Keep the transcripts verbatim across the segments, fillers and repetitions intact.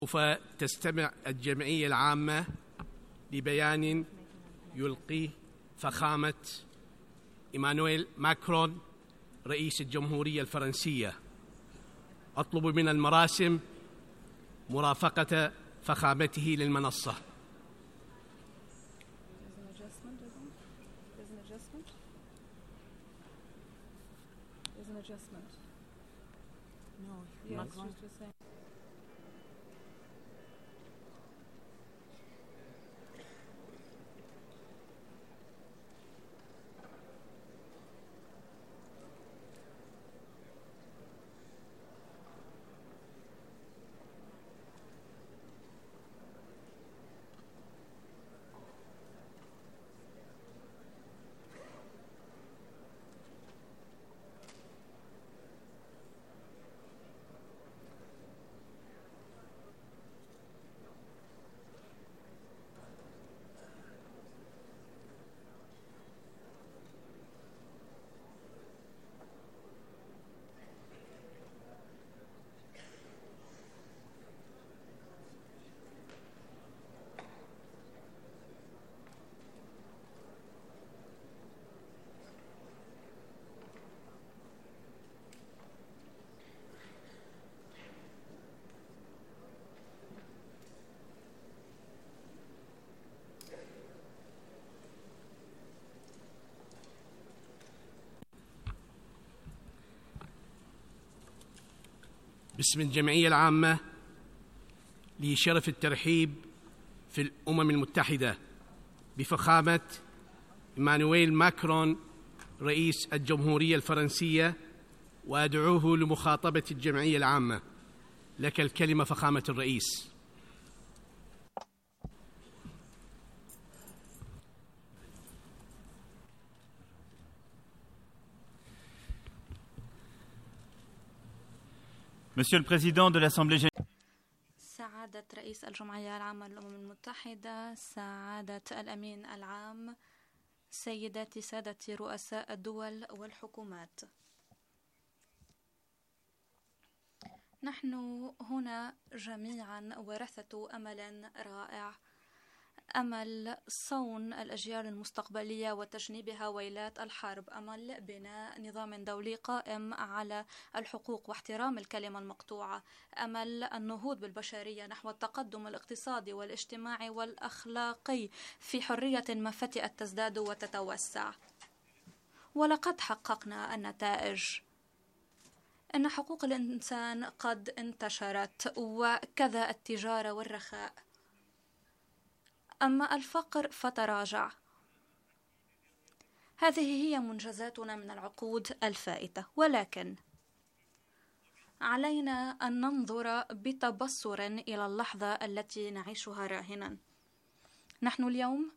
سوف تستمع الجمعية العامة لبيان يلقيه فخامة إيمانويل ماكرون رئيس الجمهورية الفرنسية. أطلب من المراسم مرافقة فخامته للمنصة. باسم الجمعية العامة لي شرف الترحيب في الأمم المتحدة بفخامة إيمانويل ماكرون رئيس الجمهورية الفرنسية، وأدعوه لمخاطبة الجمعية العامة. لك الكلمة فخامة الرئيس. Monsieur le Président de l'Assemblée générale. سعادة رئيس الجمعية العامة للأمم المتحدة، سعادة الأمين العام، سيداتي سادتي رؤساء الدول والحكومات، نحن هنا جميعا ورثة أمل رائع، أمل صون الأجيال المستقبلية وتجنيبها ويلات الحرب، أمل بناء نظام دولي قائم على الحقوق واحترام الكلمة المقطوعة، أمل النهوض بالبشرية نحو التقدم الاقتصادي والاجتماعي والأخلاقي في حرية ما فتئت تزداد وتتوسع. ولقد حققنا النتائج. إن حقوق الإنسان قد انتشرت، وكذا التجارة والرخاء. أما الفقر فتراجع. هذه هي منجزاتنا من العقود الفائتة، ولكن علينا أن ننظر بتبصر إلى اللحظة التي نعيشها راهنا. نحن اليوم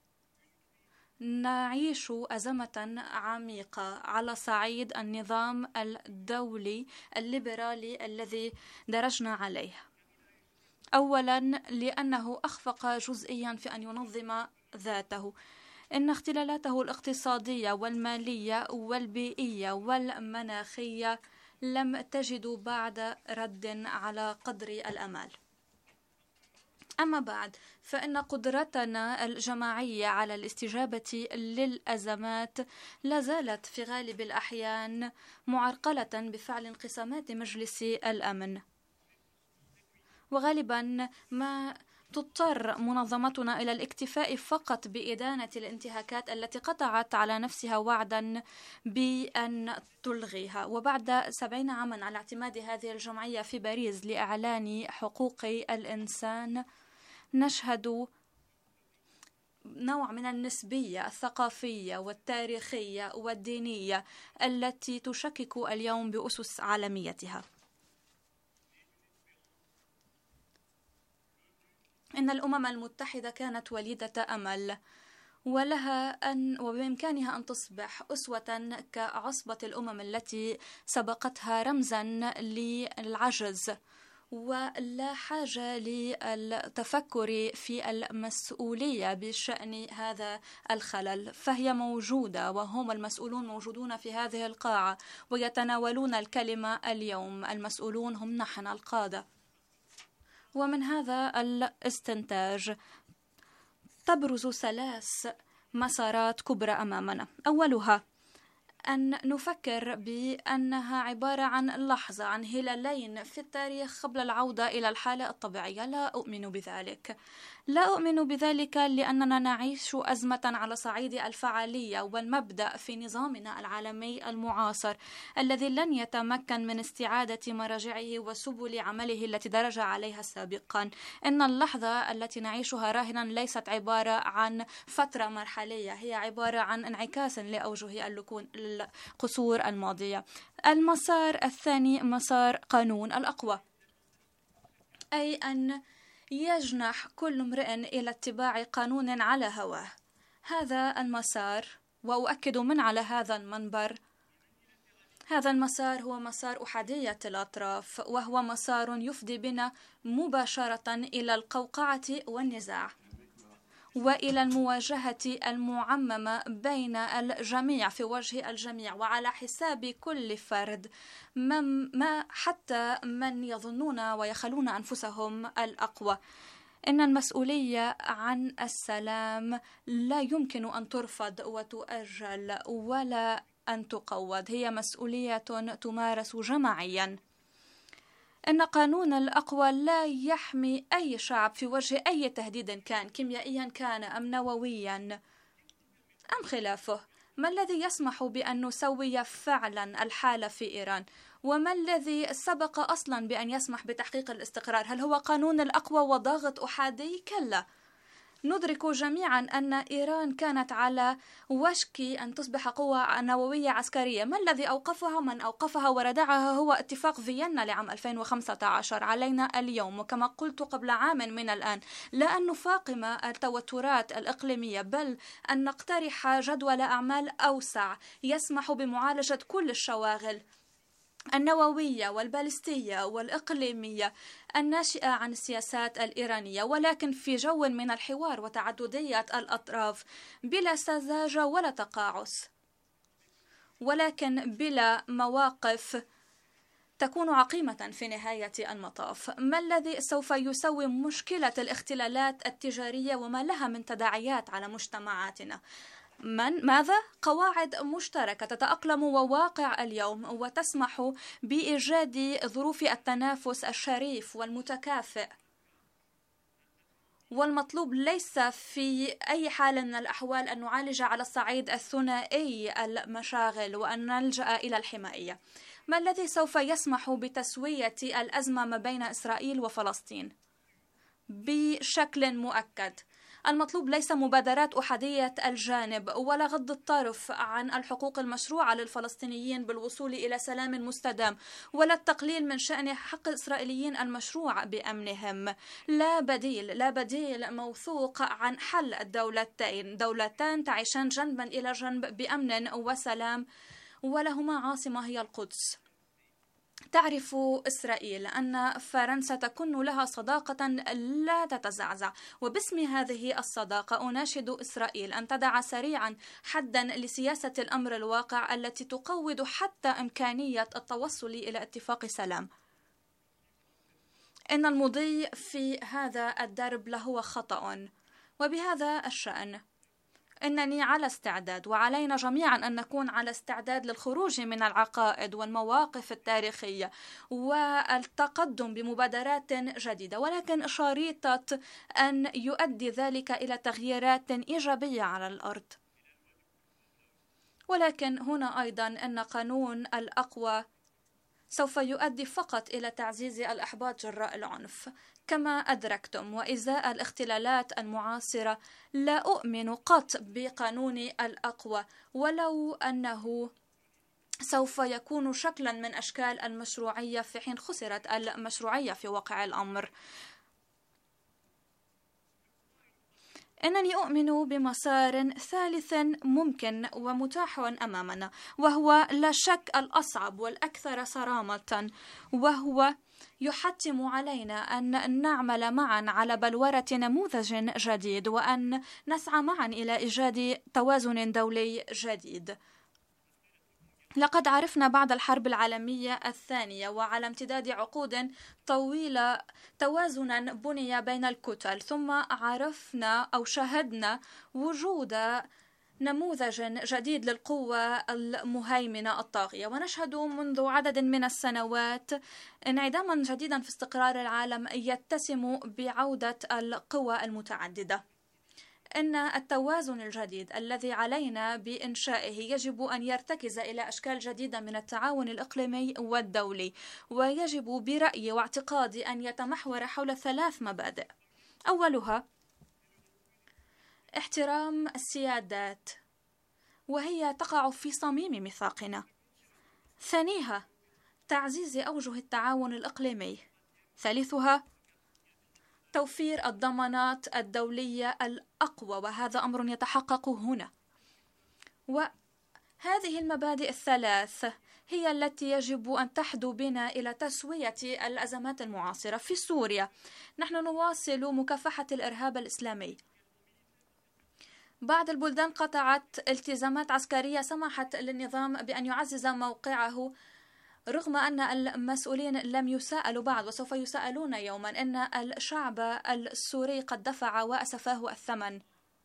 نعيش أزمة عميقة على صعيد النظام الدولي الليبرالي الذي درجنا عليه. أولاً لأنه أخفق جزئياً في أن ينظم ذاته. إن اختلالاته الاقتصادية والمالية والبيئية والمناخية لم تجد بعد رد على قدر الأمال. أما بعد فإن قدرتنا الجماعية على الاستجابة للأزمات لا زالت في غالب الأحيان معرقلة بفعل انقسامات مجلس الأمن، وغالبا ما تضطر منظمتنا إلى الاكتفاء فقط بإدانة الانتهاكات التي قطعت على نفسها وعدا بأن تلغيها. وبعد سبعين عاما على اعتماد هذه الجمعية في باريس لإعلان حقوق الإنسان، نشهد نوع من النسبية الثقافية والتاريخية والدينية التي تشكك اليوم بأسس عالميتها. إن الأمم المتحدة كانت وليدة أمل، ولها أن وبإمكانها أن تصبح أسوة كعصبة الأمم التي سبقتها، رمزا للعجز ولا حاجة للتفكر في المسؤولية بشأن هذا الخلل، فهي موجودة وهم المسؤولون موجودون في هذه القاعة ويتناولون الكلمة اليوم. المسؤولون هم نحن القادة، ومن هذا الاستنتاج تبرز ثلاث مسارات كبرى أمامنا. أولها أن نفكر بأنها عبارة عن لحظة، عن هلالين في التاريخ قبل العودة إلى الحالة الطبيعية. لا أؤمن بذلك. لا أؤمن بذلك لأننا نعيش أزمة على صعيد الفعالية والمبدأ في نظامنا العالمي المعاصر الذي لن يتمكن من استعادة مراجعه وسبل عمله التي درج عليها سابقا. إن اللحظة التي نعيشها راهنا ليست عبارة عن فترة مرحلية، هي عبارة عن انعكاس لأوجه القصور الماضية. المسار الثاني مسار قانون الأقوى، أي أن يجنح كل امرئ إلى اتباع قانون على هواه. هذا المسار، وأؤكد من على هذا المنبر، هذا المسار هو مسار أحادية الأطراف، وهو مسار يفضي بنا مباشرة إلى القوقعة والنزاع وإلى المواجهة المعممة بين الجميع في وجه الجميع وعلى حساب كل فرد، ما حتى من يظنون ويخلون أنفسهم الأقوى. إن المسؤولية عن السلام لا يمكن أن ترفض وتؤجل ولا أن تقوض، هي مسؤولية تمارس جماعيا. إن قانون الأقوى لا يحمي أي شعب في وجه أي تهديد كان، كيميائيا كان أم نوويا أم خلافه. ما الذي يسمح بأن نسوي فعلا الحالة في إيران؟ وما الذي سبق أصلا بأن يسمح بتحقيق الاستقرار؟ هل هو قانون الأقوى وضاغط أحادي؟ كلا. ندرك جميعا أن إيران كانت على وشك أن تصبح قوة نووية عسكرية. ما الذي أوقفها؟ من أوقفها وردعها هو اتفاق فيينا لعام ألفين وخمسة عشر. علينا اليوم، وكما قلت قبل عام من الآن، لا أن نفاقم التوترات الإقليمية، بل أن نقترح جدول أعمال أوسع يسمح بمعالجة كل الشواغل النووية والبالستية والإقليمية الناشئة عن السياسات الإيرانية، ولكن في جو من الحوار وتعددية الأطراف، بلا سذاجة ولا تقاعس، ولكن بلا مواقف تكون عقيمة في نهاية المطاف. ما الذي سوف يسوي مشكلة الاختلالات التجارية وما لها من تداعيات على مجتمعاتنا؟ من ماذا؟ قواعد مشتركة تتأقلم وواقع اليوم وتسمح بإيجاد ظروف التنافس الشريف والمتكافئ. والمطلوب ليس في أي حال من الأحوال أن نعالج على الصعيد الثنائي المشاغل وأن نلجأ إلى الحمائية. ما الذي سوف يسمح بتسوية الأزمة ما بين إسرائيل وفلسطين بشكل مؤكد؟ المطلوب ليس مبادرات أحادية الجانب ولا غض الطرف عن الحقوق المشروعة للفلسطينيين بالوصول إلى سلام مستدام، ولا التقليل من شأن حق الإسرائيليين المشروع بأمنهم. لا بديل، لا بديل موثوق عن حل الدولتين، دولتان تعيشان جنبا إلى جنب بأمن وسلام ولهما عاصمة هي القدس. تعرف إسرائيل أن فرنسا تكون لها صداقة لا تتزعزع، وباسم هذه الصداقة أناشد إسرائيل أن تدع سريعا حدا لسياسة الأمر الواقع التي تقوض حتى إمكانية التوصل إلى اتفاق سلام. إن المضي في هذا الدرب لهو خطأ، وبهذا الشأن إنني على استعداد، وعلينا جميعا أن نكون على استعداد للخروج من العقائد والمواقف التاريخية والتقدم بمبادرات جديدة، ولكن شريطة أن يؤدي ذلك إلى تغييرات إيجابية على الأرض. ولكن هنا أيضا أن قانون الأقوى سوف يؤدي فقط إلى تعزيز الإحباط جراء العنف. كما أدركتم، وإزاء الاختلالات المعاصرة لا أؤمن قط بقانون الأقوى، ولو أنه سوف يكون شكلا من أشكال المشروعية في حين خسرت المشروعية في واقع الأمر. إنني أؤمن بمسار ثالث ممكن ومتاح أمامنا، وهو لا شك الأصعب والأكثر صرامة، وهو يحتم علينا أن نعمل معا على بلورة نموذج جديد، وأن نسعى معا إلى إيجاد توازن دولي جديد. لقد عرفنا بعد الحرب العالمية الثانية وعلى امتداد عقود طويلة توازنا بني بين الكتل، ثم عرفنا أو شاهدنا وجود نموذج جديد للقوة المهيمنة الطاغية، ونشهد منذ عدد من السنوات انعداما جديدا في استقرار العالم يتسم بعودة القوى المتعددة. إن التوازن الجديد الذي علينا بإنشائه يجب أن يرتكز إلى أشكال جديدة من التعاون الإقليمي والدولي، ويجب برأيي واعتقادي أن يتمحور حول ثلاث مبادئ. أولها احترام السيادات، وهي تقع في صميم ميثاقنا. ثانيها تعزيز أوجه التعاون الإقليمي. ثالثها توفير الضمانات الدولية الأقوى، وهذا أمر يتحقق هنا. وهذه المبادئ الثلاث هي التي يجب أن تحدو بنا إلى تسوية الأزمات المعاصرة. في سوريا نحن نواصل مكافحة الإرهاب الإسلامي. بعض البلدان قطعت التزامات عسكرية سمحت للنظام بأن يعزز موقعه، رغم أن المسؤولين لم يساءلوا بعد وسوف يساءلون يوما. إن الشعب السوري قد دفع وأسفاه الثمن،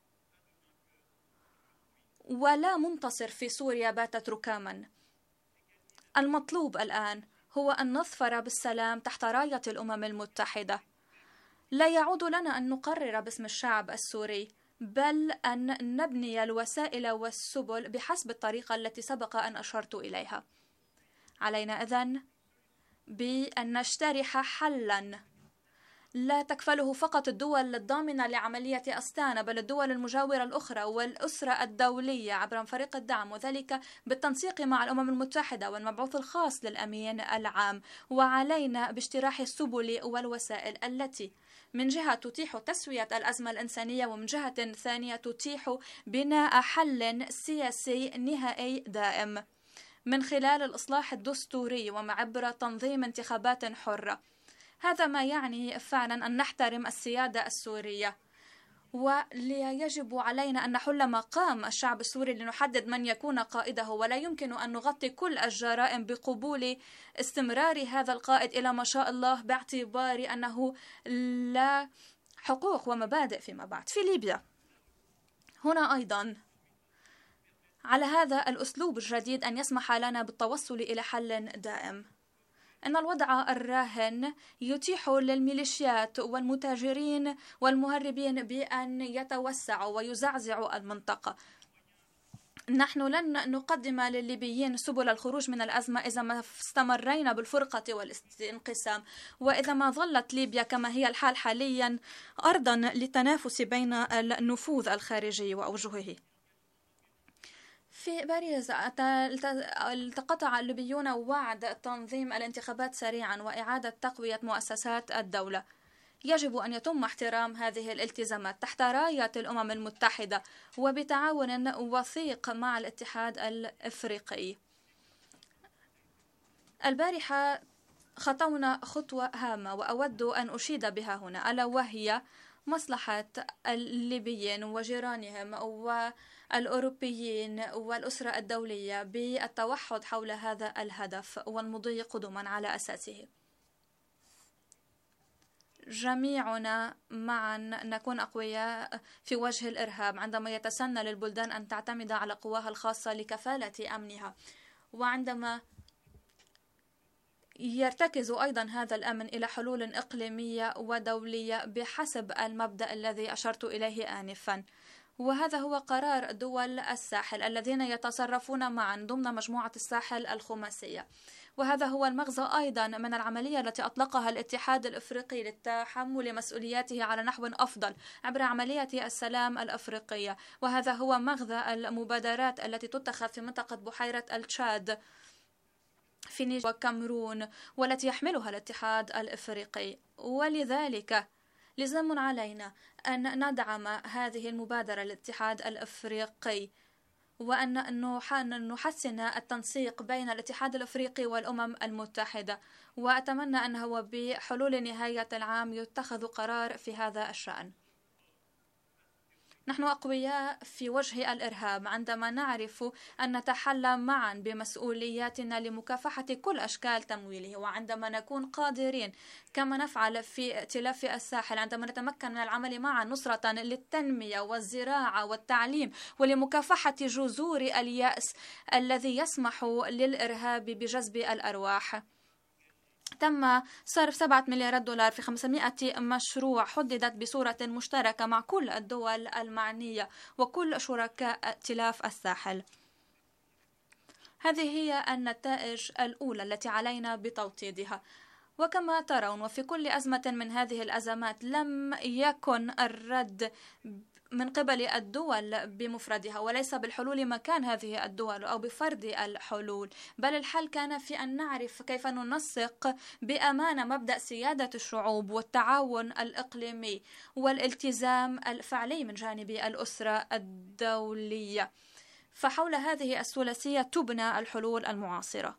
ولا منتصر في سوريا باتت ركاما. المطلوب الآن هو أن نظفر بالسلام تحت راية الأمم المتحدة. لا يعود لنا أن نقرر باسم الشعب السوري، بل أن نبني الوسائل والسبل بحسب الطريقة التي سبق أن أشرت إليها. علينا إذن بأن نشترح حلا لا تكفله فقط الدول الضامنة لعملية أستانا، بل الدول المجاورة الأخرى والأسرة الدولية عبر فريق الدعم، وذلك بالتنسيق مع الأمم المتحدة والمبعوث الخاص للأمين العام. وعلينا باجتراح السبل والوسائل التي من جهة تتيح تسوية الأزمة الإنسانية، ومن جهة ثانية تتيح بناء حل سياسي نهائي دائم من خلال الإصلاح الدستوري وعبر تنظيم انتخابات حرة. هذا ما يعني فعلا أن نحترم السيادة السورية، ويجب علينا أن نحل مقام الشعب السوري لنحدد من يكون قائده، ولا يمكن أن نغطي كل الجرائم بقبول استمرار هذا القائد إلى ما شاء الله، باعتبار أنه لا حقوق ومبادئ فيما بعد. في ليبيا هنا أيضا على هذا الأسلوب الجديد أن يسمح لنا بالتوصل إلى حل دائم. إن الوضع الراهن يتيح للميليشيات والمتاجرين والمهربين بأن يتوسعوا ويزعزعوا المنطقة. نحن لن نقدم للليبيين سبل الخروج من الأزمة إذا ما استمرينا بالفرقة والانقسام، وإذا ما ظلت ليبيا كما هي الحال حاليا أرضا للتنافس بين النفوذ الخارجي وأوجهه. في باريس التقطع الليبيون وعد تنظيم الانتخابات سريعا وإعادة تقوية مؤسسات الدولة. يجب أن يتم احترام هذه الالتزامات تحت راية الأمم المتحدة وبتعاون وثيق مع الاتحاد الإفريقي. البارحة خطونا خطوة هامة وأود أن أشيد بها هنا، ألا وهي مصلحة الليبيين وجيرانهم والأوروبيين والأسرة الدولية بالتوحد حول هذا الهدف والمضي قدما على أساسه. جميعنا معا نكون أقوياء في وجه الإرهاب عندما يتسنى للبلدان أن تعتمد على قواها الخاصة لكفالة أمنها، وعندما يرتكز أيضا هذا الأمن إلى حلول إقليمية ودولية بحسب المبدأ الذي أشرت إليه آنفا. وهذا هو قرار دول الساحل الذين يتصرفون معا ضمن مجموعة الساحل الخماسية، وهذا هو المغزى أيضا من العملية التي أطلقها الاتحاد الإفريقي للتحمل مسؤولياته على نحو أفضل عبر عملية السلام الأفريقية. وهذا هو مغزى المبادرات التي تتخذ في منطقة بحيرة التشاد في نيجر وكامرون والتي يحملها الاتحاد الإفريقي. ولذلك لزم علينا أن ندعم هذه المبادرة للاتحاد الإفريقي وأن نحسن التنسيق بين الاتحاد الأفريقي والأمم المتحدة، وأتمنى أنه بحلول نهاية العام يتخذ قرار في هذا الشأن. نحن أقوياء في وجه الإرهاب عندما نعرف أن نتحلى معا بمسؤولياتنا لمكافحة كل أشكال تمويله، وعندما نكون قادرين كما نفعل في ائتلاف الساحل عندما نتمكن من العمل معا نصرة للتنمية والزراعة والتعليم ولمكافحة جذور اليأس الذي يسمح للإرهاب بجذب الأرواح. تم صرف سبعة مليارات دولار في خمسمائة مشروع حددت بصورة مشتركة مع كل الدول المعنية وكل شركاء ائتلاف الساحل. هذه هي النتائج الأولى التي علينا بتوطيدها. وكما ترون وفي كل أزمة من هذه الأزمات لم يكن الرد من قبل الدول بمفردها وليس بالحلول مكان هذه الدول أو بفرض الحلول، بل الحل كان في أن نعرف كيف ننسق بأمانة مبدأ سيادة الشعوب والتعاون الإقليمي والالتزام الفعلي من جانب الأسرة الدولية. فحول هذه الثلاثية تبنى الحلول المعاصرة.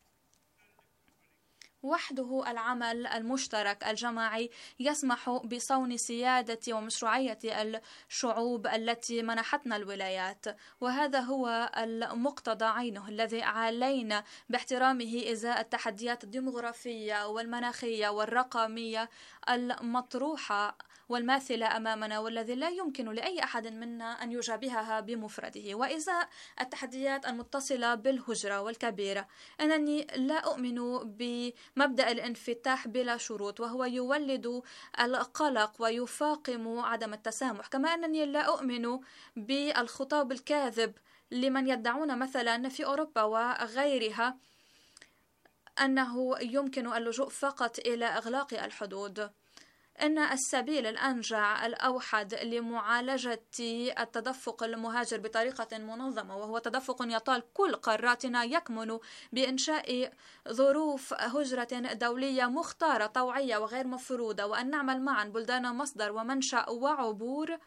وحده العمل المشترك الجماعي يسمح بصون سيادة ومشروعية الشعوب التي منحتنا الولايات، وهذا هو المقتضى عينه الذي علينا باحترامه إزاء التحديات الديمغرافية والمناخية والرقمية المطروحة والماثلة أمامنا والذي لا يمكن لأي أحد منا أن يجابهها بمفرده، وإزاء التحديات المتصلة بالهجرة والكبيرة. أنني لا أؤمن بمبدأ الانفتاح بلا شروط وهو يولد القلق ويفاقم عدم التسامح، كما أنني لا أؤمن بالخطاب الكاذب لمن يدعون مثلا في أوروبا وغيرها أنه يمكن اللجوء فقط إلى إغلاق الحدود. إن السبيل الأنجع الأوحد لمعالجة التدفق المهاجر بطريقة منظمة وهو تدفق يطال كل قاراتنا يكمن بإنشاء ظروف هجرة دولية مختارة طوعية وغير مفروضة، وأن نعمل معا بلدان مصدر ومنشأ وعبور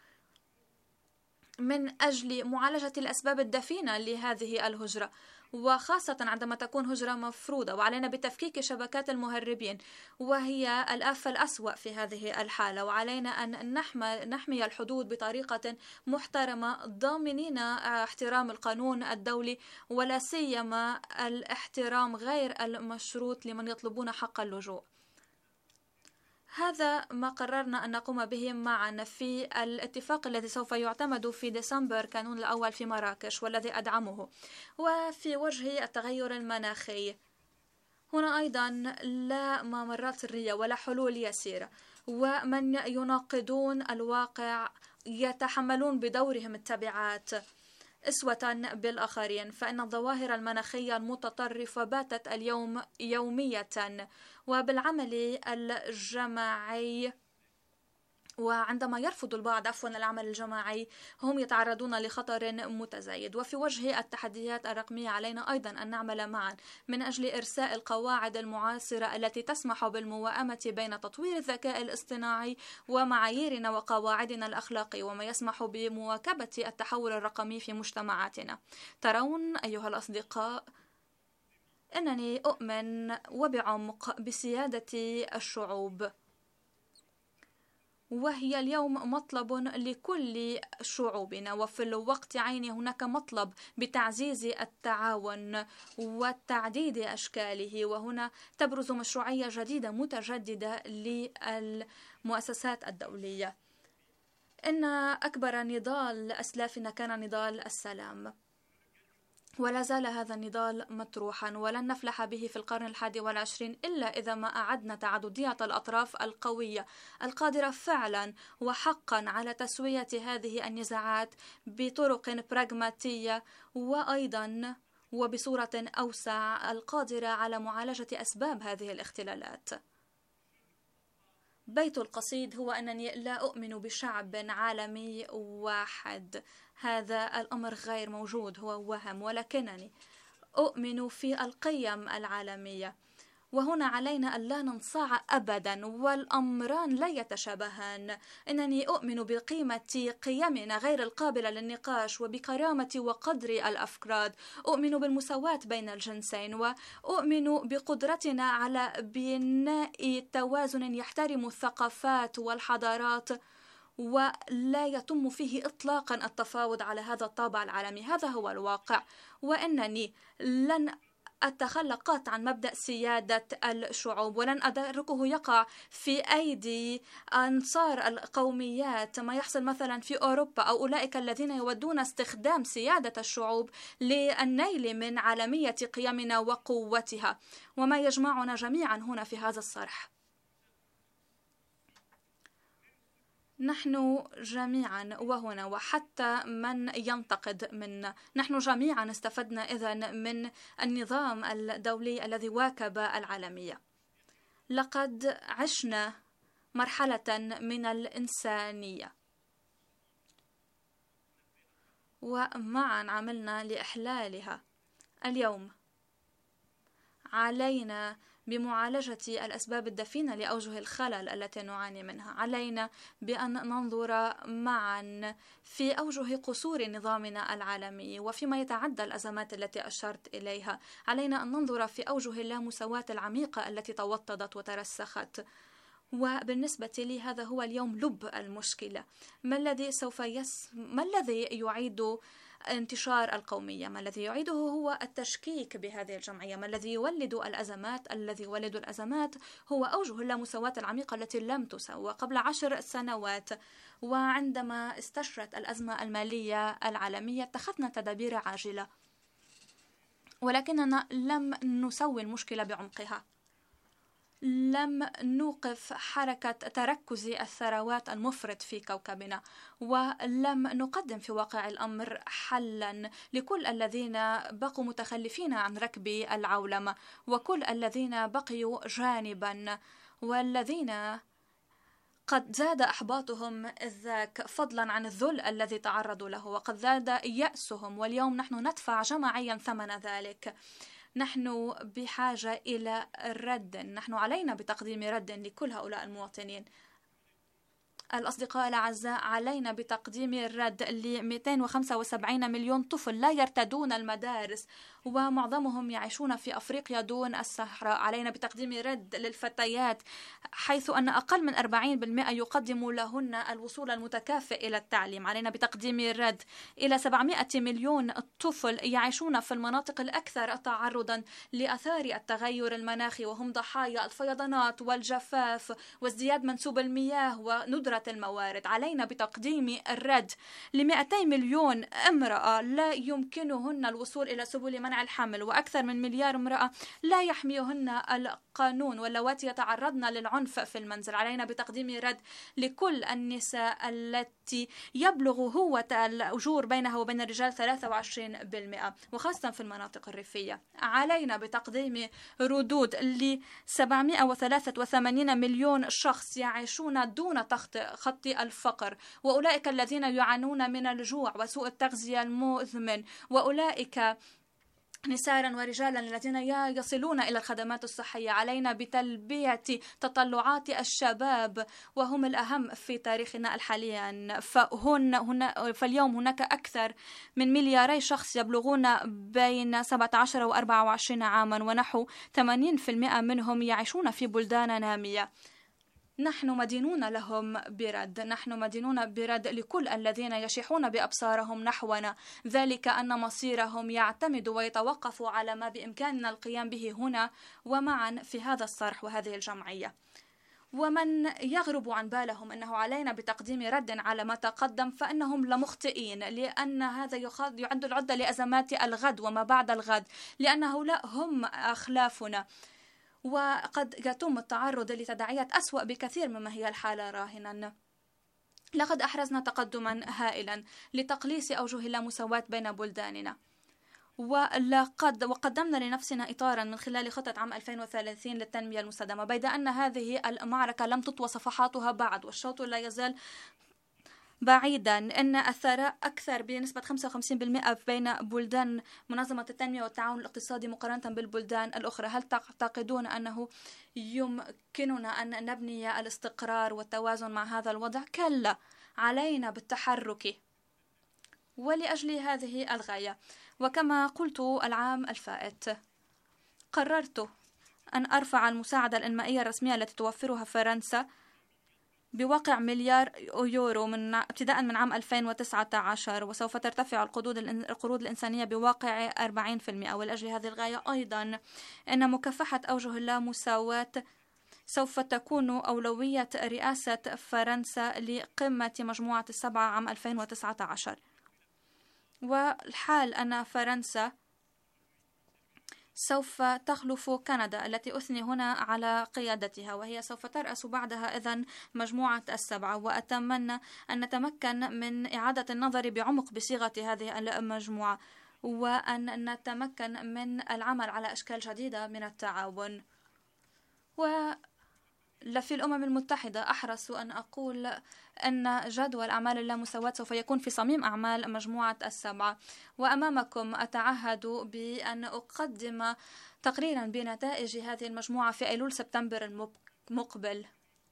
من أجل معالجة الأسباب الدفينة لهذه الهجرة، وخاصة عندما تكون هجرة مفروضة. وعلينا بتفكيك شبكات المهربين وهي الآفة الأسوأ في هذه الحالة، وعلينا أن نحمي, نحمي الحدود بطريقة محترمة ضامنين احترام القانون الدولي ولا سيما الاحترام غير المشروط لمن يطلبون حق اللجوء. هذا ما قررنا أن نقوم به معا في الاتفاق الذي سوف يعتمد في ديسمبر كانون الأول في مراكش والذي أدعمه. وفي وجه التغير المناخي هنا أيضا لا ممرات سرية ولا حلول يسيرة، ومن يناقضون الواقع يتحملون بدورهم التبعات أسوة بالآخرين، فإن الظواهر المناخية المتطرفة باتت اليوم يومية، وبالعمل الجماعي وعندما يرفض البعض عفوا العمل الجماعي هم يتعرضون لخطر متزايد. وفي وجه التحديات الرقمية علينا أيضا أن نعمل معا من أجل إرساء القواعد المعاصرة التي تسمح بالموائمة بين تطوير الذكاء الاصطناعي ومعاييرنا وقواعدنا الأخلاقية وما يسمح بمواكبة التحول الرقمي في مجتمعاتنا. ترون أيها الأصدقاء أنني أؤمن وبعمق بسيادة الشعوب، وهي اليوم مطلب لكل شعوبنا، وفي الوقت عينه هناك مطلب بتعزيز التعاون وتعديد أشكاله. وهنا تبرز مشروعية جديدة متجددة للمؤسسات الدولية. إن أكبر نضال أسلافنا كان نضال السلام، ولا زال هذا النضال مطروحا ولن نفلح به في القرن الحادي والعشرين إلا إذا ما أعدنا تعددية الأطراف القوية القادرة فعلا وحقا على تسوية هذه النزاعات بطرق براغماتية وأيضا وبصورة أوسع القادرة على معالجة أسباب هذه الاختلالات. بيت القصيد هو أنني لا أؤمن بشعب عالمي واحد، هذا الأمر غير موجود، هو وهم، ولكنني أؤمن في القيم العالمية، وهنا علينا أن لا ننصاع أبدا والأمران لا يتشابهان. إنني أؤمن بقيمة قيمنا غير القابلة للنقاش وبكرامة وقدر الأفراد، أؤمن بالمساواة بين الجنسين، وأؤمن بقدرتنا على بناء توازن يحترم الثقافات والحضارات ولا يتم فيه إطلاقا التفاوض على هذا الطابع العالمي. هذا هو الواقع، وإنني لن أتخلى قاطعا عن مبدأ سيادة الشعوب، ولن أتركه يقع في أيدي أنصار القوميات ما يحصل مثلا في أوروبا، أو أولئك الذين يودون استخدام سيادة الشعوب للنيل من عالمية قيمنا وقوتها، وما يجمعنا جميعا هنا في هذا الصرح. نحن جميعا وهنا وحتى من ينتقد منا، نحن جميعا استفدنا إذن من النظام الدولي الذي واكب العالمية. لقد عشنا مرحلة من الإنسانية ومعا عملنا لإحلالها. اليوم علينا بمعالجة الأسباب الدفينة لأوجه الخلل التي نعاني منها. علينا بأن ننظر معا في أوجه قصور نظامنا العالمي وفيما يتعدى الأزمات التي أشرت إليها. علينا أن ننظر في أوجه اللامساواة العميقة التي توطدت وترسخت. وبالنسبة لي هذا هو اليوم لب المشكلة. ما الذي سوف يس... ما الذي يعيد انتشار القومية؟ ما الذي يعيده هو التشكيك بهذه الجمعية. ما الذي يولد الأزمات؟ الذي يولد الأزمات هو أوجه اللامساواة العميقة التي لم تسوى قبل عشر سنوات. وعندما استشرت الأزمة المالية العالمية اتخذنا تدابير عاجلة، ولكننا لم نسوي المشكلة بعمقها. لم نوقف حركة تركز الثروات المفرط في كوكبنا، ولم نقدم في واقع الأمر حلا لكل الذين بقوا متخلفين عن ركب العولمة، وكل الذين بقيوا جانبا، والذين قد زاد إحباطهم ذاك فضلا عن الذل الذي تعرضوا له، وقد زاد يأسهم، واليوم نحن ندفع جماعيا ثمن ذلك. نحن بحاجة إلى رد، نحن علينا بتقديم رد لكل هؤلاء المواطنين. الأصدقاء الأعزاء، علينا بتقديم الرد ل مئتين وخمسة وسبعين مليون طفل لا يرتدون المدارس ومعظمهم يعيشون في أفريقيا دون الصحراء. علينا بتقديم رد للفتيات، حيث أن أقل من أربعين بالمئة يقدم لهن الوصول المتكافئ إلى التعليم. علينا بتقديم الرد إلى سبعمئة مليون طفل يعيشون في المناطق الأكثر تعرضا لأثار التغير المناخي، وهم ضحايا الفيضانات والجفاف وازدياد منسوب المياه وندرة الموارد. علينا بتقديم الرد لمئتين مليون امرأة لا يمكنهن الوصول إلى سبل منع الحمل، وأكثر من مليار امرأة لا يحميهن القانون، واللواتي يتعرضن للعنف في المنزل. علينا بتقديم رد لكل النساء التي يبلغ هوة الأجور بينها وبين الرجال ثلاثة وعشرين بالمئة، وخاصة في المناطق الريفية. علينا بتقديم ردود ل سبعمئة وثلاثة وثمانين مليون شخص يعيشون دون خط الفقر، وأولئك الذين يعانون من الجوع وسوء التغذية المزمن، وأولئك نساء ورجالا الذين يصلون إلى الخدمات الصحية. علينا بتلبية تطلعات الشباب وهم الأهم في تاريخنا الحالي، فهن هنا فاليوم هناك أكثر من ملياري شخص يبلغون بين سبعة عشر و أربعة وعشرين عاما، ونحو ثمانين بالمئة منهم يعيشون في بلدان نامية. نحن مدينون لهم برد، نحن مدينون برد لكل الذين يشيحون بأبصارهم نحونا، ذلك أن مصيرهم يعتمد ويتوقف على ما بإمكاننا القيام به هنا ومعا في هذا الصرح وهذه الجمعية. ومن يغرب عن بالهم أنه علينا بتقديم رد على ما تقدم فإنهم لمخطئين، لأن هذا يعد العدة لأزمات الغد وما بعد الغد، لأن هؤلاء هم أخلافنا، وقد يتم التعرض لتداعيات أسوأ بكثير مما هي الحالة راهنا. لقد أحرزنا تقدما هائلا لتقليص أوجه اللامساواة بين بلداننا، ولقد وقدمنا لنفسنا إطارا من خلال خطة عام ألفين وثلاثين للتنمية المستدامة، بيد أن هذه المعركة لم تطوى صفحاتها بعد والشوط لا يزال بعيدا. أن الثراء أكثر بنسبة خمسة وخمسين بالمئة بين بلدان منظمة التنمية والتعاون الاقتصادي مقارنة بالبلدان الأخرى. هل تعتقدون أنه يمكننا أن نبني الاستقرار والتوازن مع هذا الوضع؟ كلا، علينا بالتحرك. ولأجل هذه الغاية، وكما قلت العام الفائت، قررت أن أرفع المساعدة الإنمائية الرسمية التي توفرها فرنسا بواقع مليار يورو من ابتداء من عام ألفين وتسعة عشر، وسوف ترتفع القروض القروض الإنسانية بواقع أربعين بالمئة. ولأجل هذه الغاية أيضا أن مكافحة أوجه اللامساواة سوف تكون أولوية رئاسة فرنسا لقمة مجموعة السبعة عام ألفين وتسعة عشر. والحال أن فرنسا سوف تخلف كندا التي أثني هنا على قيادتها، وهي سوف ترأس بعدها إذن مجموعة السبعة. وأتمنى أن نتمكن من إعادة النظر بعمق بصيغة هذه المجموعة، وأن نتمكن من العمل على أشكال جديدة من التعاون. و في الأمم المتحدة أحرص أن أقول أن جدول أعمال اللامساواة سوف يكون في صميم أعمال مجموعة السبعة. وأمامكم أتعهد بأن أقدم تقريرا بنتائج هذه المجموعة في أيلول سبتمبر المقبل.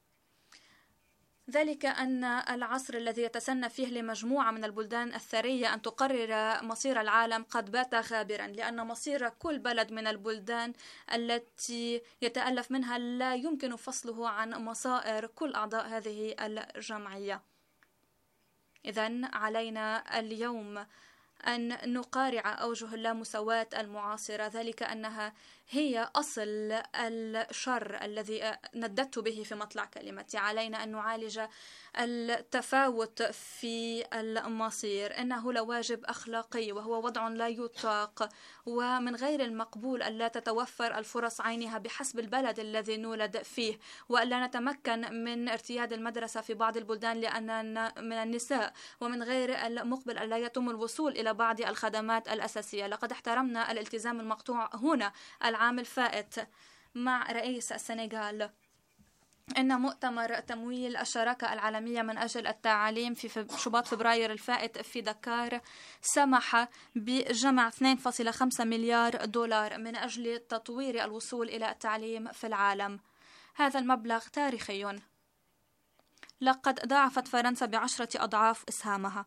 ذلك أن العصر الذي يتسنى فيه لمجموعة من البلدان الثرية أن تقرر مصير العالم قد بات غابرا، لأن مصير كل بلد من البلدان التي يتألف منها لا يمكن فصله عن مصائر كل أعضاء هذه الجمعية. إذن علينا اليوم أن نقارع أوجه اللامساواة المعاصرة، ذلك أنها هي أصل الشر الذي نددت به في مطلع كلمتي. علينا أن نعالج التفاوت في المصير، إنه لواجب أخلاقي وهو وضع لا يطاق، ومن غير المقبول ألا تتوفر الفرص عينها بحسب البلد الذي نولد فيه، وألا نتمكن من ارتياد المدرسة في بعض البلدان لأننا من النساء، ومن غير المقبل ألا يتم الوصول إلى بعض الخدمات الأساسية. لقد احترمنا الالتزام المقطوع هنا العام الفائت مع رئيس السنغال إن مؤتمر تمويل الشراكة العالمية من أجل التعليم في شباط فبراير الفائت في دكار سمح بجمع اثنين فاصلة خمسة مليار دولار من أجل تطوير الوصول إلى التعليم في العالم. هذا المبلغ تاريخي، لقد ضاعفت فرنسا بعشرة أضعاف إسهامها.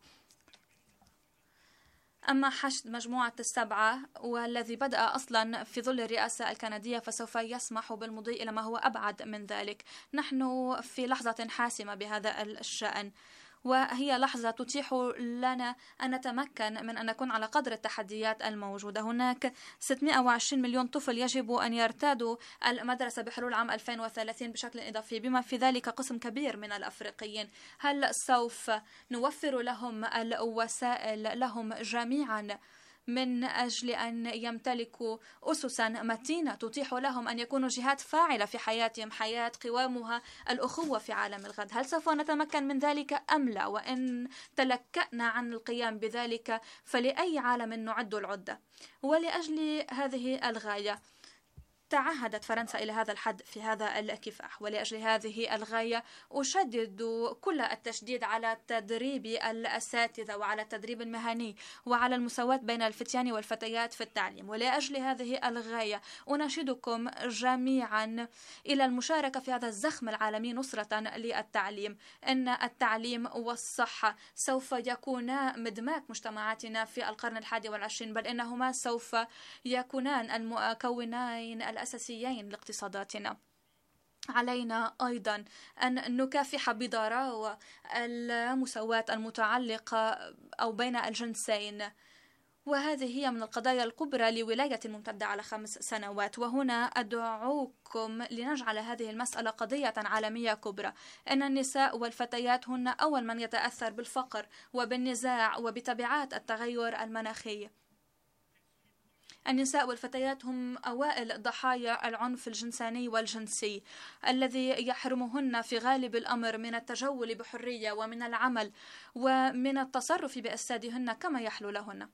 أما حشد مجموعة السبعة والذي بدأ أصلا في ظل الرئاسة الكندية فسوف يسمح بالمضي إلى ما هو أبعد من ذلك. نحن في لحظة حاسمة بهذا الشأن، وهي لحظة تتيح لنا أن نتمكن من أن نكون على قدر التحديات الموجودة. هناك ستمائة وعشرين مليون طفل يجب أن يرتادوا المدرسة بحلول عام ألفين وثلاثين بشكل إضافي، بما في ذلك قسم كبير من الأفريقيين. هل سوف نوفر لهم الوسائل لهم جميعا من أجل أن يمتلكوا أسسا متينة تتيح لهم أن يكونوا جهات فاعلة في حياتهم، حياة قوامها الأخوة في عالم الغد؟ هل سوف نتمكن من ذلك أم لا؟ وإن تلكأنا عن القيام بذلك فلأي عالم نعد العدة؟ ولأجل هذه الغاية تعهدت فرنسا إلى هذا الحد في هذا الكفاح، ولأجل هذه الغاية أشدد كل التشديد على تدريب الأساتذة وعلى التدريب المهني وعلى المساواة بين الفتيان والفتيات في التعليم. ولأجل هذه الغاية أناشدكم جميعا إلى المشاركة في هذا الزخم العالمي نصرة للتعليم. إن التعليم والصحة سوف يكونا مدماج مجتمعاتنا في القرن الحادي والعشرين، بل إنهما سوف يكونان المكونين الأساسيين لاقتصاداتنا. علينا أيضا أن نكافح بضراوة المساواة المتعلقة أو بين الجنسين، وهذه هي من القضايا الكبرى لولاية ممتدة على خمس سنوات. وهنا أدعوكم لنجعل هذه المسألة قضية عالمية كبرى. إن النساء والفتيات هن أول من يتأثر بالفقر وبالنزاع وبتبعات التغير المناخي. النساء والفتيات هم أوائل ضحايا العنف الجنساني والجنسي الذي يحرمهن في غالب الأمر من التجول بحرية ومن العمل ومن التصرف بأجسادهن كما يحلو لهن.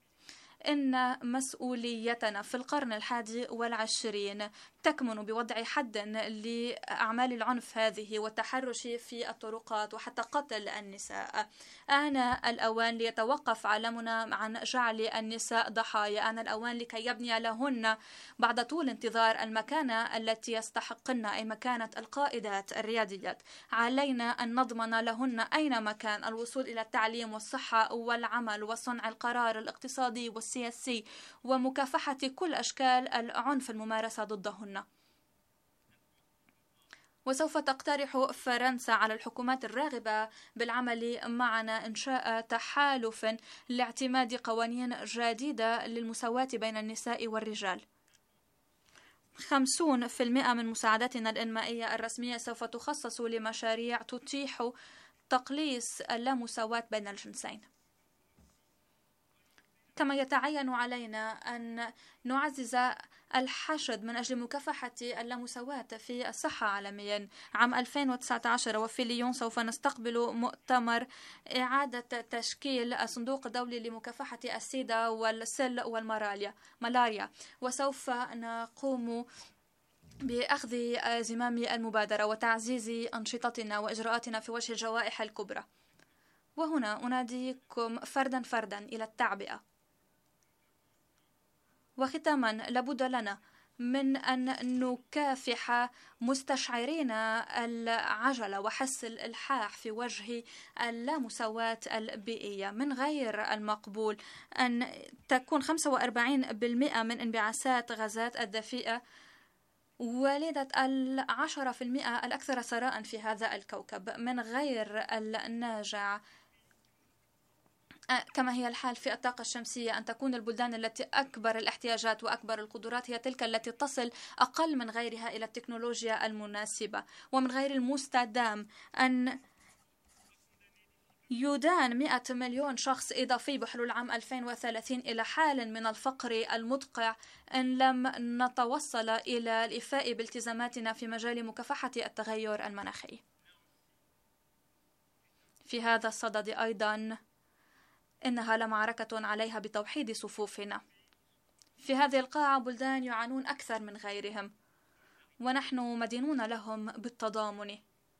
إن مسؤوليتنا في القرن الحادي والعشرين تكمن بوضع حد لأعمال العنف هذه والتحرش في الطرقات وحتى قتل النساء. آن الأوان ليتوقف عالمنا عن جعل النساء ضحايا، آن الأوان لكي يبني لهن بعد طول انتظار المكانة التي يستحقن، أي مكانة القائدات الرياديات. علينا أن نضمن لهن أين مكان الوصول إلى التعليم والصحة والعمل وصنع القرار الاقتصادي والسياسي ومكافحة كل أشكال العنف الممارسة ضدهن. وسوف تقترح فرنسا على الحكومات الراغبة بالعمل معنا إنشاء تحالف لاعتماد قوانين جديدة للمساواة بين النساء والرجال. خمسين بالمئة من مساعداتنا الإنمائية الرسمية سوف تخصص لمشاريع تتيح تقليص اللامساواة بين الجنسين. كما يتعين علينا أن نعزز الحشد من أجل مكافحة اللامساواة في الصحة عالميا. عام ألفين وتسعة عشر وفي ليون سوف نستقبل مؤتمر إعادة تشكيل الصندوق الدولي لمكافحة السيدا والسل والملاريا، وسوف نقوم بأخذ زمام المبادرة وتعزيز أنشطتنا وإجراءاتنا في وجه الجوائح الكبرى. وهنا أناديكم فردا فردا إلى التعبئة. وختاما، لابد لنا من أن نكافح مستشعرين العجلة وحس الإلحاح في وجه اللامساواة البيئية. من غير المقبول أن تكون خمسة وأربعين بالمئة من انبعاثات غازات الدفيئة والدة العشرة بالمئة الأكثر ثراء في هذا الكوكب. من غير الناجع، كما هي الحال في الطاقة الشمسية، أن تكون البلدان التي أكبر الاحتياجات وأكبر القدرات هي تلك التي تصل أقل من غيرها إلى التكنولوجيا المناسبة. ومن غير المستدام أن يدان مئة مليون شخص إضافي بحلول عام ألفين وثلاثين إلى حال من الفقر المدقع إن لم نتوصل إلى الإيفاء بالتزاماتنا في مجال مكافحة التغير المناخي. في هذا الصدد أيضا إنها لمعركة عليها بتوحيد صفوفنا. في هذه القاعة بلدان يعانون أكثر من غيرهم، ونحن مدينون لهم بالتضامن،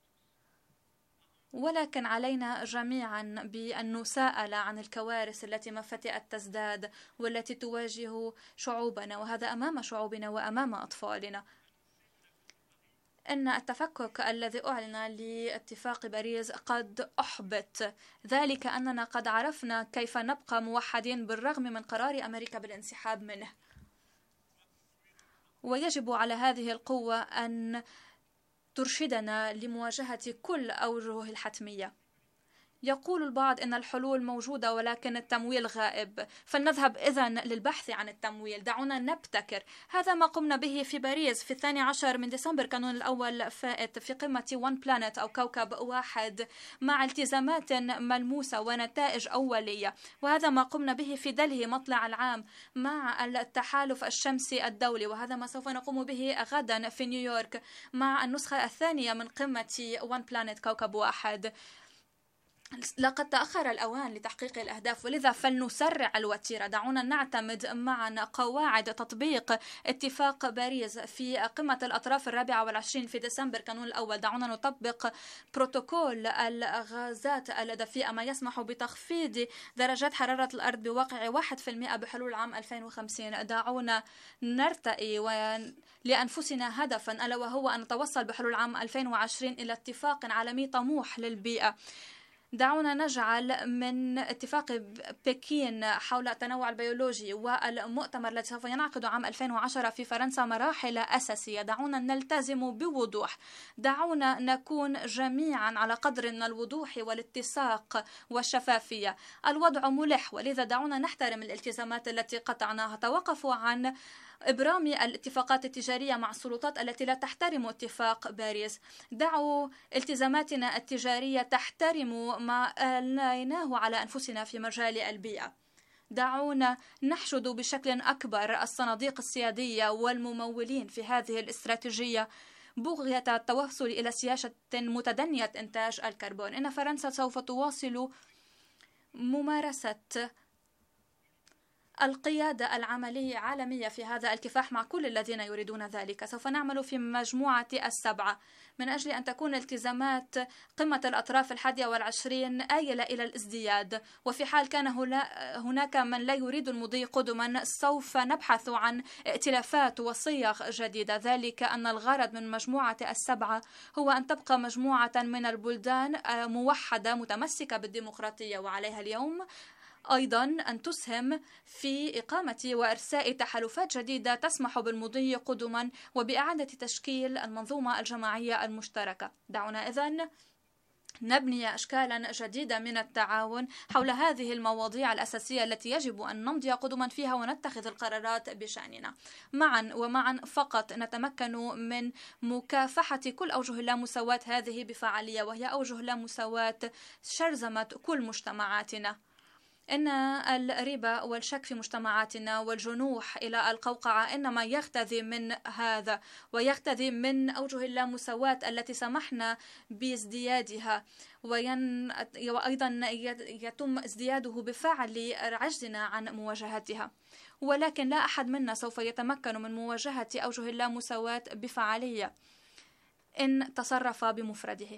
ولكن علينا جميعا بأن نساءل عن الكوارث التي ما فتئت تزداد والتي تواجه شعوبنا، وهذا أمام شعوبنا وأمام أطفالنا. إن التفكك الذي أعلن لاتفاق باريس قد أحبط، ذلك أننا قد عرفنا كيف نبقى موحدين بالرغم من قرار أمريكا بالانسحاب منه. ويجب على هذه القوة أن ترشدنا لمواجهة كل أوجه الحتمية. يقول البعض إن الحلول موجودة ولكن التمويل غائب، فلنذهب إذن للبحث عن التمويل. دعونا نبتكر. هذا ما قمنا به في باريس في الثاني عشر من ديسمبر كانون الأول فائت في قمة وان بلانت أو كوكب واحد، مع التزامات ملموسة ونتائج أولية. وهذا ما قمنا به في دلهي مطلع العام مع التحالف الشمسي الدولي، وهذا ما سوف نقوم به غدا في نيويورك مع النسخة الثانية من قمة وان بلانت كوكب واحد. لقد تأخر الأوان لتحقيق الأهداف، ولذا فلنسرع الوتيرة. دعونا نعتمد معا قواعد تطبيق اتفاق باريس في قمة الأطراف الرابعة والعشرين في ديسمبر كانون الأول. دعونا نطبق بروتوكول الغازات الدفيئة ما يسمح بتخفيض درجات حرارة الأرض بواقع واحد بالمئة بحلول عام ألفين وخمسين. دعونا نرتقي لأنفسنا هدفا، ألا وهو أن نتوصل بحلول عام ألفين وعشرين إلى اتفاق عالمي طموح للبيئة. دعونا نجعل من اتفاق بكين حول التنوع البيولوجي والمؤتمر الذي سوف ينعقد عام ألفين وعشرة في فرنسا مراحل أساسية. دعونا نلتزم بوضوح. دعونا نكون جميعا على قدر من الوضوح والاتساق والشفافية. الوضع ملح، ولذا دعونا نحترم الالتزامات التي قطعناها. توقفوا عن إبرام الاتفاقات التجارية مع السلطات التي لا تحترم اتفاق باريس. دعوا التزاماتنا التجارية تحترم ما أليناه على أنفسنا في مجال البيئة. دعونا نحشد بشكل أكبر الصناديق السيادية والممولين في هذه الاستراتيجية بغية التوصل إلى سياسة متدنية إنتاج الكربون. إن فرنسا سوف تواصل ممارسة القيادة العملية عالمية في هذا الكفاح مع كل الذين يريدون ذلك. سوف نعمل في مجموعة السبعة من أجل أن تكون التزامات قمة الأطراف الحادية والعشرين آيلة إلى الازدياد. وفي حال كان هناك من لا يريد المضي قدما، سوف نبحث عن ائتلافات وصيغ جديدة. ذلك أن الغرض من مجموعة السبعة هو أن تبقى مجموعة من البلدان موحدة متمسكة بالديمقراطية وعليها اليوم أيضا أن تسهم في إقامة وإرساء تحالفات جديدة تسمح بالمضي قدما وبإعادة تشكيل المنظومة الجماعية المشتركة. دعونا إذن نبني أشكالا جديدة من التعاون حول هذه المواضيع الأساسية التي يجب أن نمضي قدما فيها ونتخذ القرارات بشأننا معا، ومعا فقط نتمكن من مكافحة كل أوجه اللامساواة هذه بفعالية، وهي أوجه اللامساواة شرذمت كل مجتمعاتنا. إن الريبة والشك في مجتمعاتنا والجنوح إلى القوقعة إنما يختذي من هذا، ويختذي من أوجه اللامساواة التي سمحنا بازديادها، وين... وأيضا يتم ازدياده بفعل عجزنا عن مواجهتها. ولكن لا أحد منا سوف يتمكن من مواجهة أوجه اللامساواة بفعالية إن تصرف بمفرده.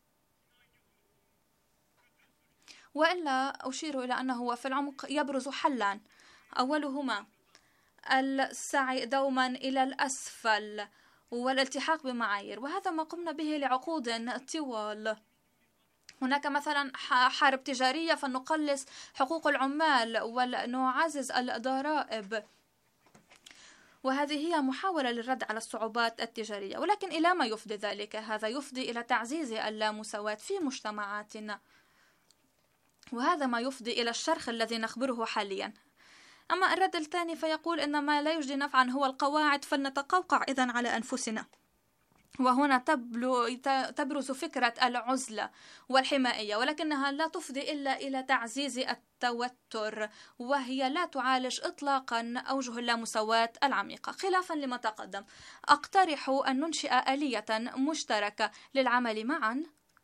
وإلا أشير إلى أنه في العمق يبرز حلان، أولهما السعي دوما إلى الأسفل والالتحاق بمعايير، وهذا ما قمنا به لعقود طوال. هناك مثلا حرب تجارية فنقلص حقوق العمال ونعزز الضرائب، وهذه هي محاولة للرد على الصعوبات التجارية. ولكن إلى ما يفضي ذلك؟ هذا يفضي إلى تعزيز اللامساواة في مجتمعاتنا، وهذا ما يفضي إلى الشرخ الذي نخبره حاليا. أما الرد الثاني فيقول إن ما لا يجدي نفعا هو القواعد، فلنتقوقع إذن على أنفسنا. وهنا تبرز فكرة العزلة والحمائية، ولكنها لا تفضي إلا إلى تعزيز التوتر، وهي لا تعالج إطلاقا أوجه اللامساواة العميقة. خلافا لما تقدم، أقترح أن ننشئ آلية مشتركة للعمل معا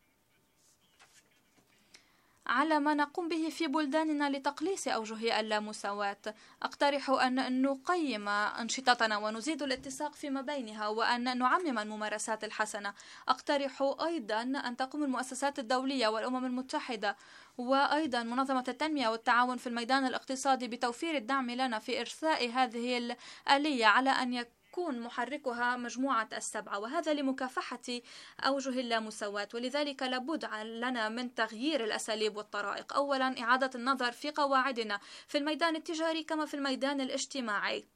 على ما نقوم به في بلداننا لتقليص أوجه اللامساواة. أقترح أن نقيم أنشطتنا ونزيد الاتساق فيما بينها، وأن نعمم الممارسات الحسنة. أقترح أيضا أن تقوم المؤسسات الدولية والأمم المتحدة وأيضا منظمة التنمية والتعاون في الميدان الاقتصادي بتوفير الدعم لنا في إرساء هذه الآلية، على أن يكون يكون محركها مجموعة السبعة، وهذا لمكافحة أوجه اللامساواة. ولذلك لابد لنا من تغيير الأساليب والطرائق. أولا، إعادة النظر في قواعدنا في الميدان التجاري كما في الميدان الاجتماعي،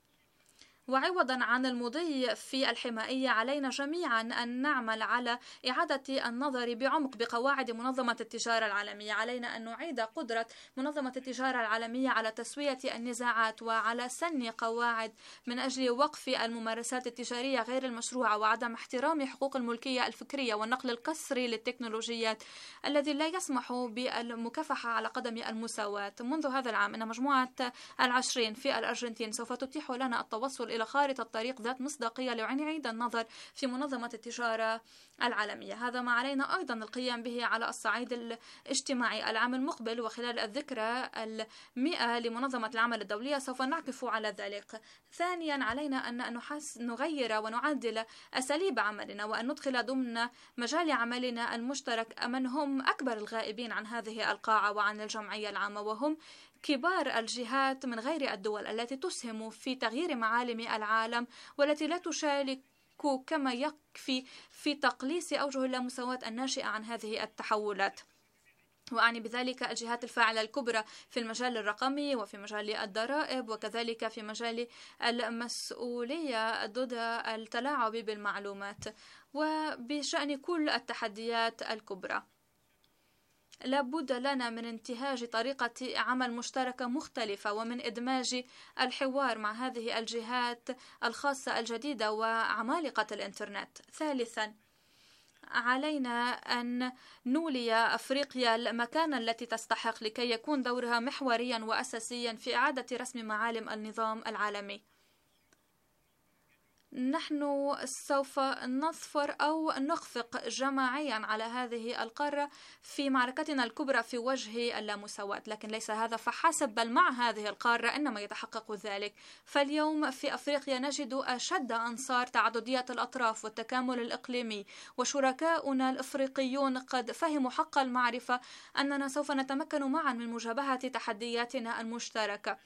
وعوضا عن المضي في الحمائية علينا جميعا أن نعمل على إعادة النظر بعمق بقواعد منظمة التجارة العالمية. علينا أن نعيد قدرة منظمة التجارة العالمية على تسوية النزاعات وعلى سن قواعد من أجل وقف الممارسات التجارية غير المشروعة وعدم احترام حقوق الملكية الفكرية والنقل القسري للتكنولوجيات الذي لا يسمح بالمكافحة على قدم المساواة. منذ هذا العام إن مجموعة العشرين في الأرجنتين سوف تتيح لنا التوصل إلى خارطة طريق ذات مصداقية لنعيد النظر في منظمة التجارة العالمية. هذا ما علينا أيضا القيام به على الصعيد الاجتماعي. العام المقبل وخلال الذكرى المئة لمنظمة العمل الدولية سوف نعكف على ذلك. ثانيا، علينا أن نحس نغير ونعدل أساليب عملنا، وأن ندخل ضمن مجال عملنا المشترك من هم أكبر الغائبين عن هذه القاعة وعن الجمعية العامة، وهم كبار الجهات من غير الدول التي تسهم في تغيير معالم العالم والتي لا تشارك كما يكفي في تقليص أوجه اللامساواة الناشئة عن هذه التحولات. وأعني بذلك الجهات الفاعلة الكبرى في المجال الرقمي وفي مجال الضرائب وكذلك في مجال المسؤولية ضد التلاعب بالمعلومات وبشأن كل التحديات الكبرى. لابد لنا من انتهاج طريقة عمل مشتركة مختلفة ومن إدماج الحوار مع هذه الجهات الخاصة الجديدة وعمالقة الإنترنت. ثالثا، علينا أن نولي أفريقيا المكانة التي تستحق لكي يكون دورها محوريا وأساسيا في إعادة رسم معالم النظام العالمي. نحن سوف نظفر أو نخفق جماعيا على هذه القارة في معركتنا الكبرى في وجه اللامساواة، لكن ليس هذا فحسب، بل مع هذه القارة إنما يتحقق ذلك. فاليوم في أفريقيا نجد أشد أنصار تعددية الأطراف والتكامل الإقليمي، وشركاؤنا الأفريقيون قد فهموا حق المعرفة أننا سوف نتمكن معا من مجابهة تحدياتنا المشتركة.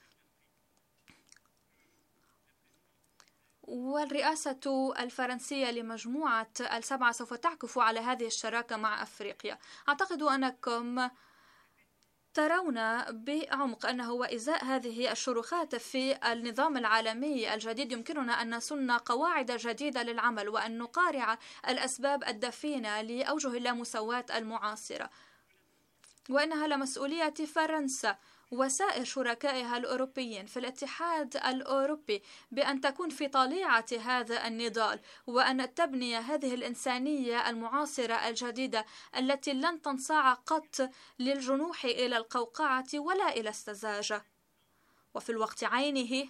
والرئاسة الفرنسية لمجموعة السبعة سوف تعكف على هذه الشراكة مع أفريقيا. أعتقد أنكم ترون بعمق أنه وإزاء هذه الشروخات في النظام العالمي الجديد يمكننا أن نسن قواعد جديدة للعمل وأن نقارع الأسباب الدفينة لأوجه اللامساواة المعاصرة، وإنها لمسؤولية فرنسا وسائر شركائها الأوروبيين في الاتحاد الأوروبي بأن تكون في طليعة هذا النضال، وأن تبني هذه الإنسانية المعاصرة الجديدة التي لن تنصاع قط للجنوح إلى القوقعة ولا إلى السذاجة. وفي الوقت عينه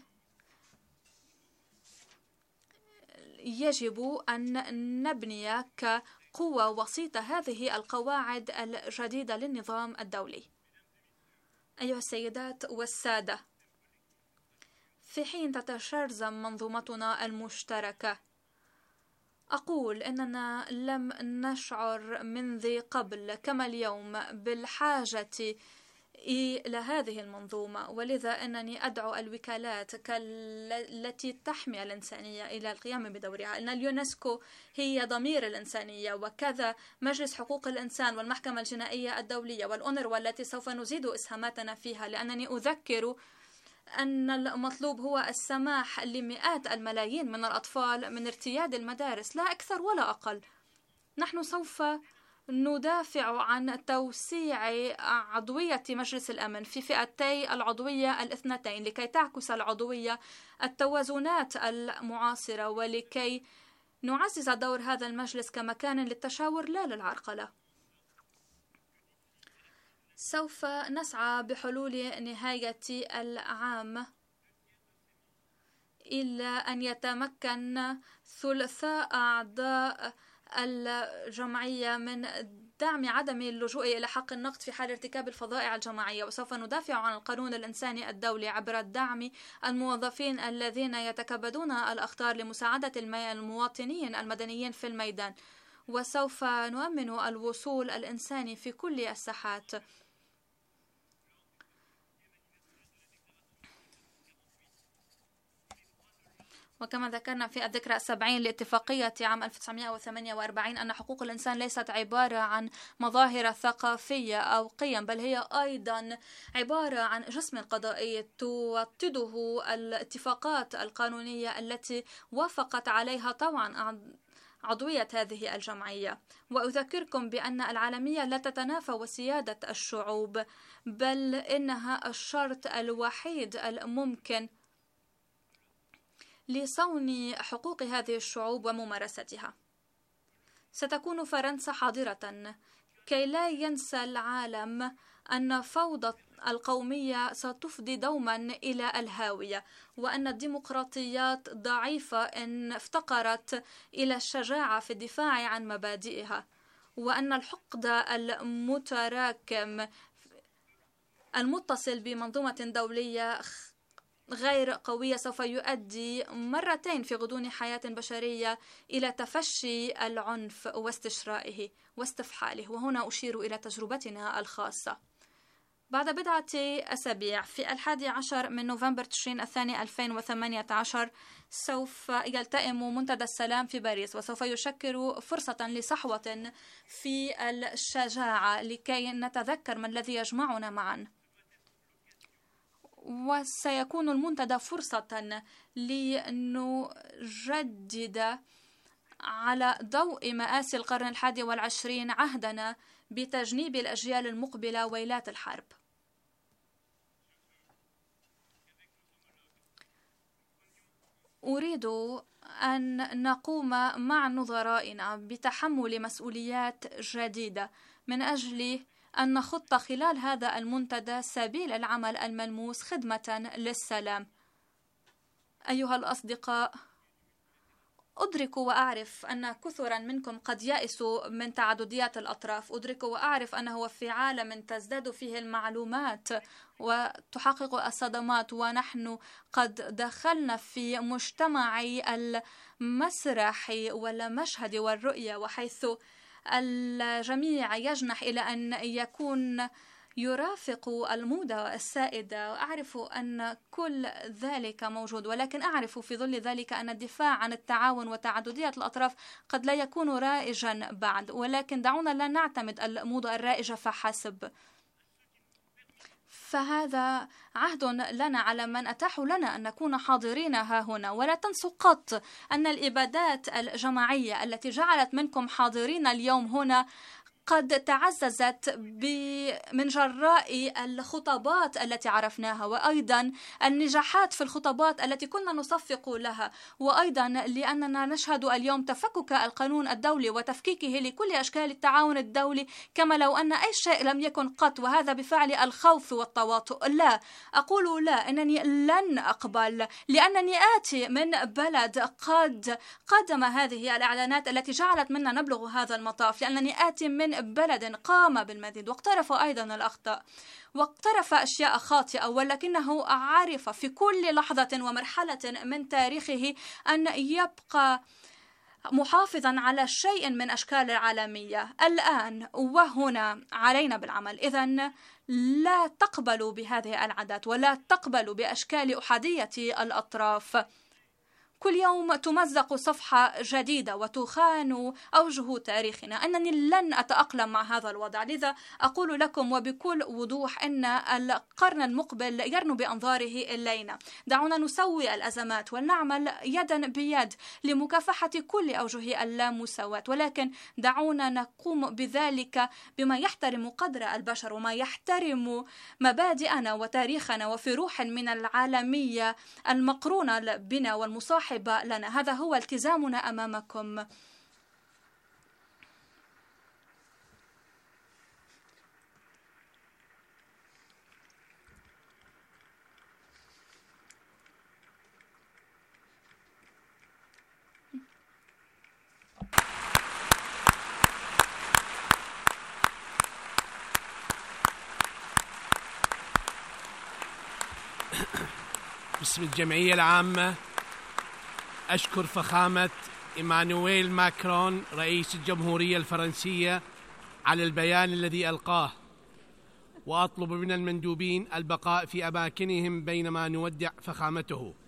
يجب أن نبني كقوة وسيطة هذه القواعد الجديدة للنظام الدولي. أيها السيدات والسادة، في حين تتشرذم منظومتنا المشتركة، أقول إننا لم نشعر منذ قبل كما اليوم بالحاجة إلى هذه المنظومة، ولذا أنني أدعو الوكالات التي تحمي الإنسانية إلى القيام بدورها. إن اليونسكو هي ضمير الإنسانية، وكذا مجلس حقوق الإنسان والمحكمة الجنائية الدولية والأونروا التي سوف نزيد إسهاماتنا فيها، لأنني أذكر أن المطلوب هو السماح لمئات الملايين من الأطفال من ارتياد المدارس، لا أكثر ولا أقل. نحن سوف ندافع عن توسيع عضوية مجلس الأمن في فئتي العضوية الاثنتين لكي تعكس العضوية التوازنات المعاصرة، ولكي نعزز دور هذا المجلس كمكان للتشاور لا للعرقلة. سوف نسعى بحلول نهاية العام إلا أن يتمكن ثلثاء أعضاء الجمعية من دعم عدم اللجوء إلى حق النقد في حال ارتكاب الفظائع الجماعية، وسوف ندافع عن القانون الإنساني الدولي عبر الدعم الموظفين الذين يتكبدون الأخطار لمساعدة المواطنين المدنيين في الميدان، وسوف نؤمن الوصول الإنساني في كل الساحات. وكما ذكرنا في الذكرى السبعين لاتفاقية عام ألف وتسعمائة وثمانية وأربعين أن حقوق الإنسان ليست عبارة عن مظاهر ثقافية أو قيم، بل هي أيضا عبارة عن جسم قضائي توطده الاتفاقات القانونية التي وافقت عليها طبعا عضوية هذه الجمعية. وأذكركم بأن العالمية لا تتنافى وسيادة الشعوب، بل إنها الشرط الوحيد الممكن لصون حقوق هذه الشعوب وممارستها. ستكون فرنسا حاضرة كي لا ينسى العالم أن فوضى القومية ستفضي دوما إلى الهاوية، وأن الديمقراطيات ضعيفة إن افتقرت إلى الشجاعة في الدفاع عن مبادئها، وأن الحقد المتراكم المتصل بمنظومة دولية غير قوية سوف يؤدي مرتين في غضون حياة بشرية إلى تفشي العنف واستشرائه واستفحاله. وهنا أشير إلى تجربتنا الخاصة. بعد بضعة أسابيع في الحادي عشر من نوفمبر تشرين الثاني ألفين وثمانية عشر سوف يلتئم منتدى السلام في باريس، وسوف يشكل فرصة لصحوة في الشجاعة لكي نتذكر ما الذي يجمعنا معا. وسيكون المنتدى فرصة لنجدد على ضوء مآسي القرن الحادي والعشرين عهدنا بتجنيب الأجيال المقبلة ويلات الحرب. أريد أن نقوم مع نظرائنا بتحمل مسؤوليات جديدة من أجل أن نخط خلال هذا المنتدى سبيل العمل الملموس خدمة للسلام. أيها الأصدقاء، أدرك وأعرف أن كثيرا منكم قد يأسوا من تعدديات الأطراف. أدرك وأعرف أنه في عالم تزداد فيه المعلومات وتحقق الصدمات، ونحن قد دخلنا في مجتمع المسرح والمشهد والرؤية، وحيث الجميع يجنح إلى أن يكون يرافق الموضة السائدة. أعرف أن كل ذلك موجود، ولكن أعرف في ظل ذلك أن الدفاع عن التعاون وتعددية الأطراف قد لا يكون رائجا بعد، ولكن دعونا لا نعتمد الموضة الرائجة فحسب. فهذا عهد لنا على من أتاحوا لنا أن نكون حاضرين ها هنا. ولا تنسوا قط أن الإبادات الجماعية التي جعلت منكم حاضرين اليوم هنا قد تعززت من جراء الخطابات التي عرفناها، وأيضا النجاحات في الخطابات التي كنا نصفق لها، وأيضا لأننا نشهد اليوم تفكك القانون الدولي وتفكيكه لكل أشكال التعاون الدولي كما لو أن أي شيء لم يكن قط، وهذا بفعل الخوف والتواطؤ. لا، أقول لا، إنني لن أقبل، لأنني آتي من بلد قد قدم هذه الإعلانات التي جعلت منا نبلغ هذا المطاف، لأنني آتي من بلد قام بالمزيد واقترف أيضا الأخطاء واقترف أشياء خاطئة، ولكنه عرف في كل لحظة ومرحلة من تاريخه أن يبقى محافظا على شيء من أشكال العالمية. الآن وهنا علينا بالعمل. إذن لا تقبلوا بهذه العادات ولا تقبلوا بأشكال أحادية الأطراف. كل يوم تمزق صفحة جديدة وتخان أوجه تاريخنا. أنني لن أتأقلم مع هذا الوضع، لذا أقول لكم وبكل وضوح أن القرن المقبل يرنو بأنظاره إلينا. دعونا نسوي الأزمات ونعمل يدا بيد لمكافحة كل أوجه اللامساواة، ولكن دعونا نقوم بذلك بما يحترم قدر البشر وما يحترم مبادئنا وتاريخنا وفي روح من العالمية المقرونة بنا والمصاحبة لنا. هذا هو التزامنا أمامكم. باسم الجمعية العامة أشكر فخامة إيمانويل ماكرون رئيس الجمهورية الفرنسية على البيان الذي ألقاه، وأطلب من المندوبين البقاء في أماكنهم بينما نودع فخامته.